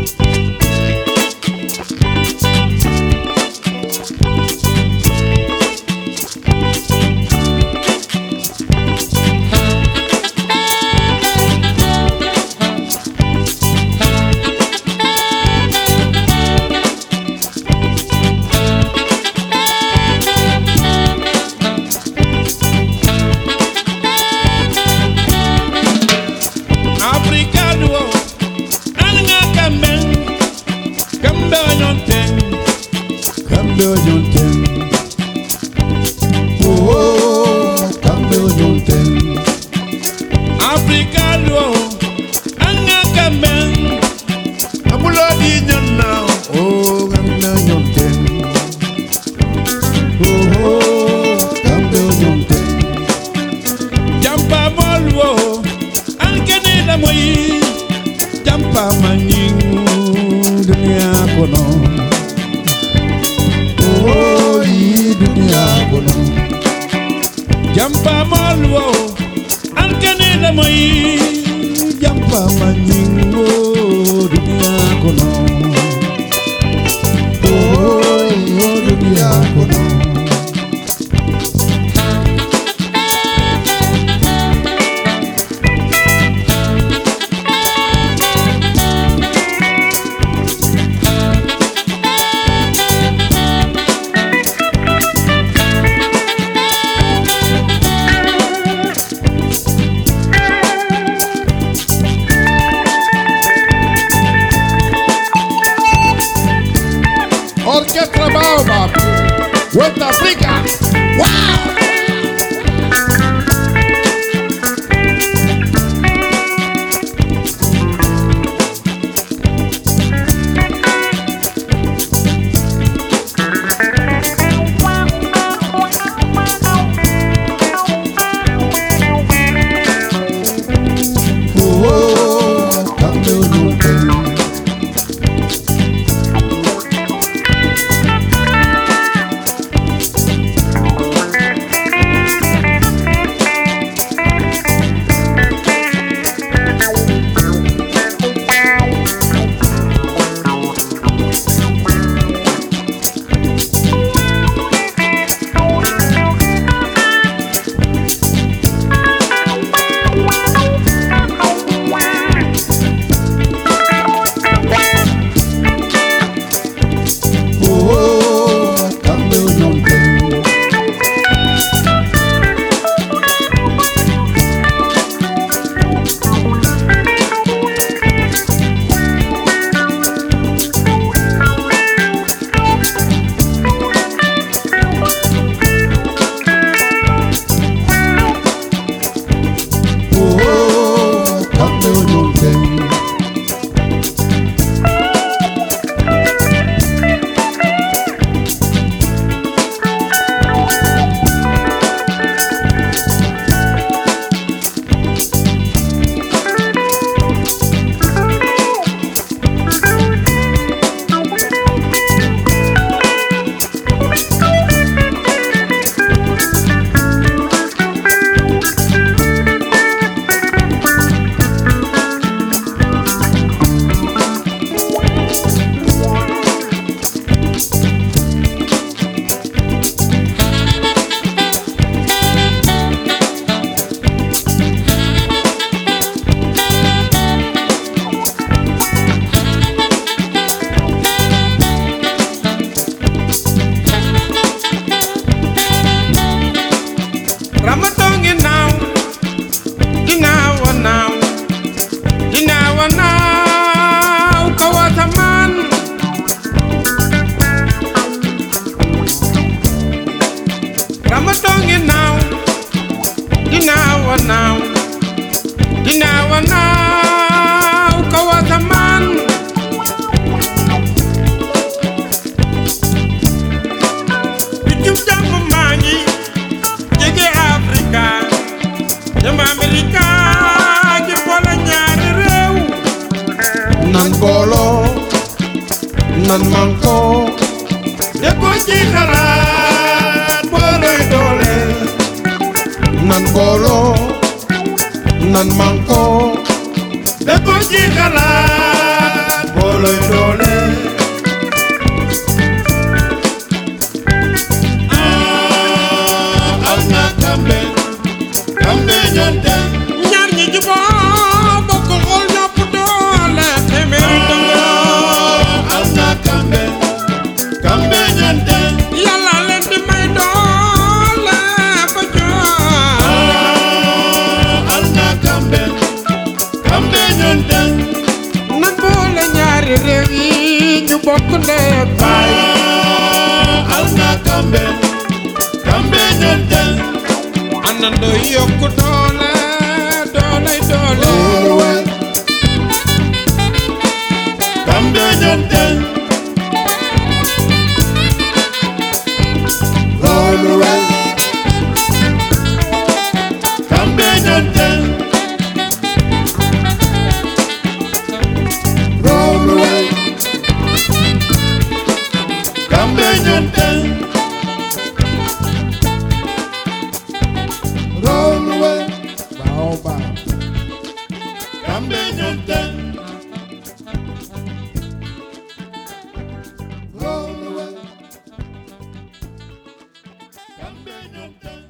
Jampa malwo alkanela moi jampa manyingo dunia kono oh dunia kono Orquestra Baobab, West Africa. Wow! nan manko de ko ci xalaat boloy doole nan bolo nan manko de ko ci xalaat booloy doole alna kambe kambe ñonte ñaar ñi juboo bokk xool ñopp doole téeméeri dënga alna kambe kambe ñonte yàlla leen di may doole ba jox alna kambe kambe ñonte nan boole ñaari réew yi ñu bokk ndey ak baay alna kambe kambe ñonte àndandoo yokku doole doole doole kambe ñonte loolu wel kambe ñonte loolu wel kambe ñonte loolu wel Baobab kambe ñonte loolu wel kambe ñonte